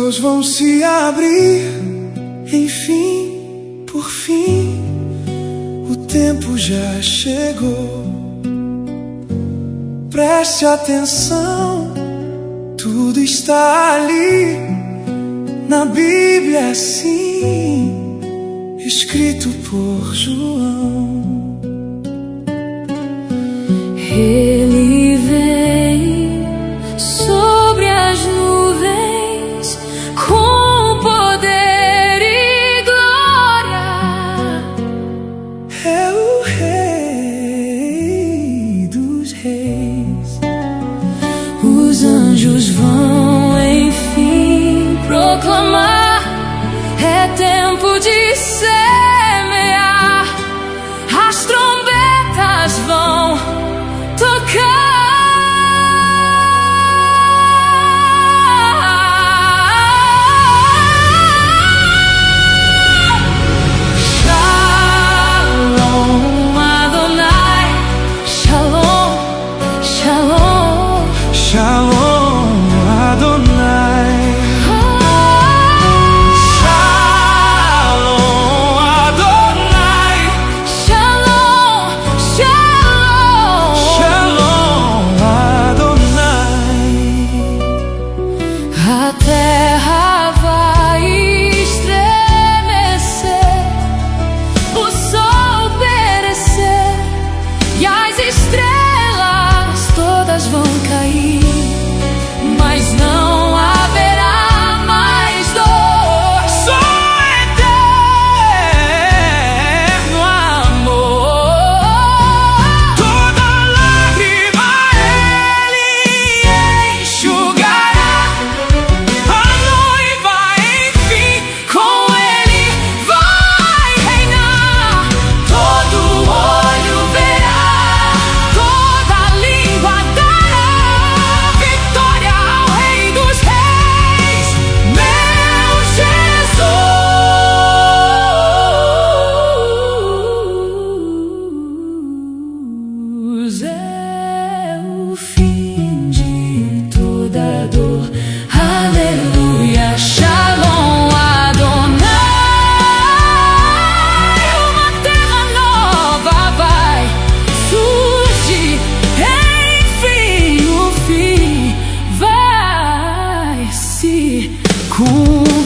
céus vão se abrir, enfim, por fim, o tempo já chegou. Preste atenção, tudo está ali, na Bíblia assim, escrito por João. Ele vem sobre as nuvens com poder e glória. É o Rei dos Reis. Os anjos vão enfim proclamar: é tempo de semear. As trombetas vão tocar. Shalom Adonai, Shalom, Shalom, Shalom Adonai. Shalom Adonai. Shalom, Shalom, Shalom Adonai. a terra vai estremecer, o sol perecer e as estrelas todas vão cair, mas não haverá mais dor. Só eterno amor. Toda lágrima Ele enxugará. A noiva, enfim, com Ele vai reinar. Todo olho verá, toda língua dará vitória ao Rei dos Reis, meu Jesus. É o fim de toda dor. Aleluia. Shalom Adonai. Uma terra nova vai surgir. Enfim, o fim vai se cumprir.